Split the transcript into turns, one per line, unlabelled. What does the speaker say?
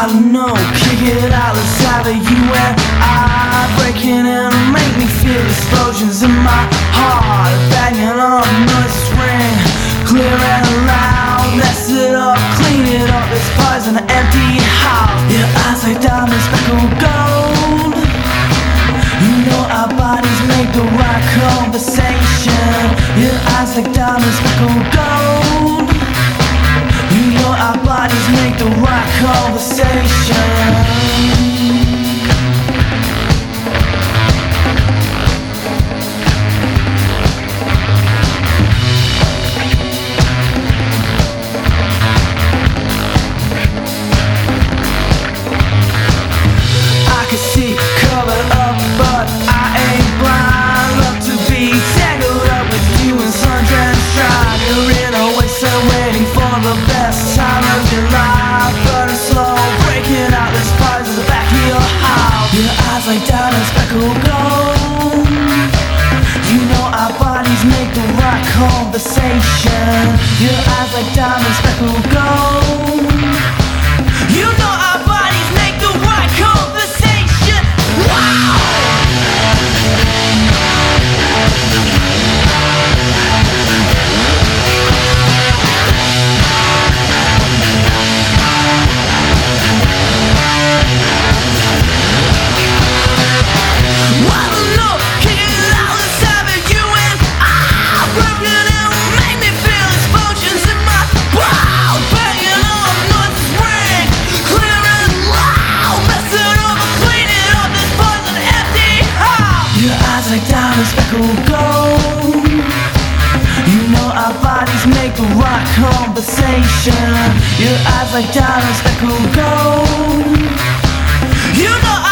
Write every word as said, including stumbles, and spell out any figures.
don't know, kick it out, let's have it. You and I breaking in, make me feel explosions in my heart, banging on noises ring, clear and loud. Mess it up, clean it up, this party's an empty house. Your eyes like diamonds, speckled gold. You know our bodies make the right conversation. Your eyes like diamonds, speckled gold. You know our bodies make the right conversation. The best time of your life, burning slow, breaking out this fire to the back of your house. Your eyes like diamonds, speckled gold. You know our bodies make the right conversation. Your eyes like diamonds, speckled gold. You know our bodies make the right conversation. Wow! Like diamonds, speckled gold. You know our bodies make the right conversation. Your eyes like diamonds, speckled gold. You know